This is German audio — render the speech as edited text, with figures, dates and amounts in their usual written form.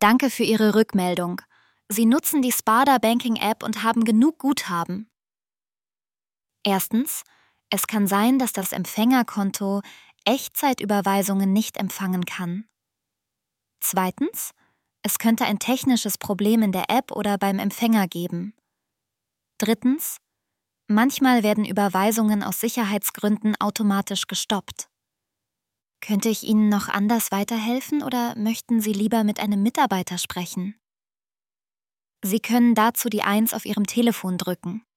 Danke für Ihre Rückmeldung. Sie nutzen die Sparda Banking App und haben genug Guthaben. Erstens, es kann sein, dass das Empfängerkonto Echtzeitüberweisungen nicht empfangen kann. Zweitens, es könnte ein technisches Problem in der App oder beim Empfänger geben. Drittens, manchmal werden Überweisungen aus Sicherheitsgründen automatisch gestoppt. Könnte ich Ihnen noch anders weiterhelfen oder möchten Sie lieber mit einem Mitarbeiter sprechen? Sie können dazu die 1 auf Ihrem Telefon drücken.